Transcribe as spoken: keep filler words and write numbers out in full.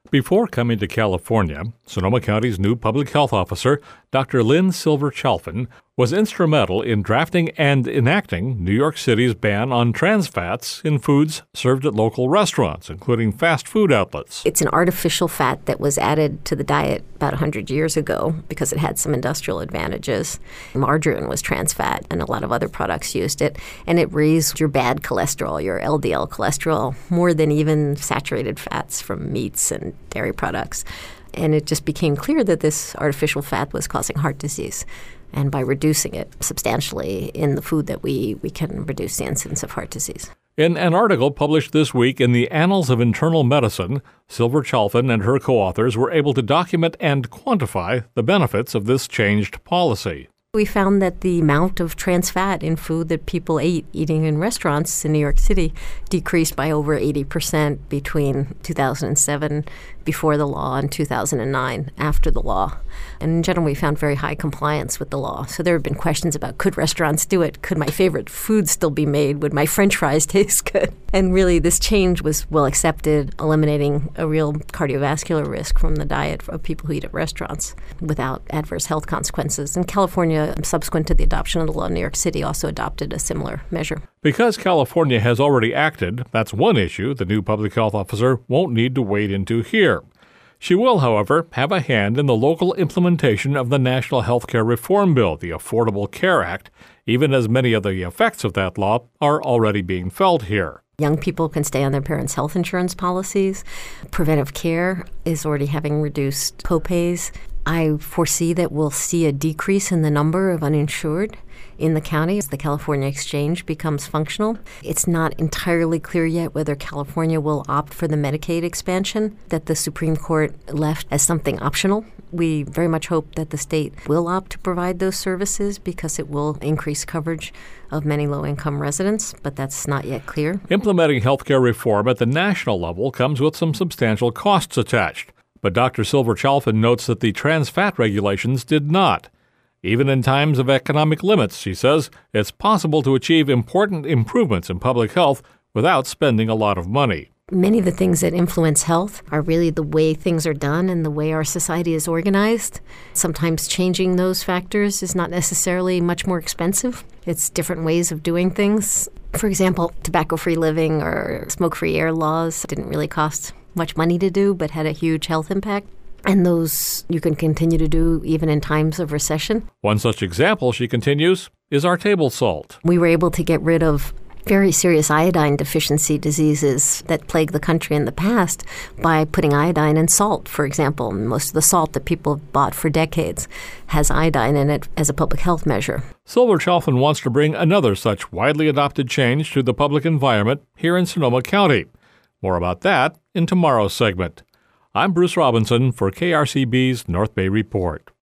Before coming to California, Sonoma County's new public health officer, Doctor Lynn Silver-Chalfen, was instrumental in drafting and enacting New York City's ban on trans fats in foods served at local restaurants, including fast food outlets. It's an artificial fat that was added to the diet about one hundred years ago because it had some industrial advantages. Margarine was trans fat, and a lot of other products used it, and it raised your bad cholesterol, your L D L cholesterol, more than even saturated fats from meats and dairy products. And it just became clear that this artificial fat was causing heart disease. And by reducing it substantially in the food that we, we can reduce the incidence of heart disease. In an article published this week in the Annals of Internal Medicine, Silver-Chalfen and her co-authors were able to document and quantify the benefits of this changed policy. We found that the amount of trans fat in food that people ate eating in restaurants in New York City decreased by over eighty percent between two thousand seven, before the law, and two thousand nine, after the law. And in general, we found very high compliance with the law. So there have been questions about, could restaurants do it? Could my favorite food still be made? Would my French fries taste good? And really, this change was well accepted, eliminating a real cardiovascular risk from the diet of people who eat at restaurants without adverse health consequences. And California, subsequent to the adoption of the law, New York City also adopted a similar measure. Because California has already acted, that's one issue the new public health officer won't need to wade into here. She will, however, have a hand in the local implementation of the National Healthcare Reform Bill, the Affordable Care Act, even as many of the effects of that law are already being felt here. Young people can stay on their parents' health insurance policies. Preventive care is already having reduced copays. I foresee that we'll see a decrease in the number of uninsured in the county as the California Exchange becomes functional. It's not entirely clear yet whether California will opt for the Medicaid expansion that the Supreme Court left as something optional. We very much hope that the state will opt to provide those services because it will increase coverage of many low-income residents, but that's not yet clear. Implementing healthcare reform at the national level comes with some substantial costs attached. But Doctor Silver-Chalfen notes that the trans fat regulations did not. Even in times of economic limits, she says, it's possible to achieve important improvements in public health without spending a lot of money. Many of the things that influence health are really the way things are done and the way our society is organized. Sometimes changing those factors is not necessarily much more expensive. It's different ways of doing things. For example, tobacco-free living or smoke-free air laws didn't really cost much money to do, but had a huge health impact. And those you can continue to do even in times of recession. One such example, she continues, is our table salt. We were able to get rid of very serious iodine deficiency diseases that plagued the country in the past by putting iodine in salt, for example. Most of the salt that people have bought for decades has iodine in it as a public health measure. Silver-Chalfen wants to bring another such widely adopted change to the public environment here in Sonoma County. More about that in tomorrow's segment. I'm Bruce Robinson for K R C B's North Bay Report.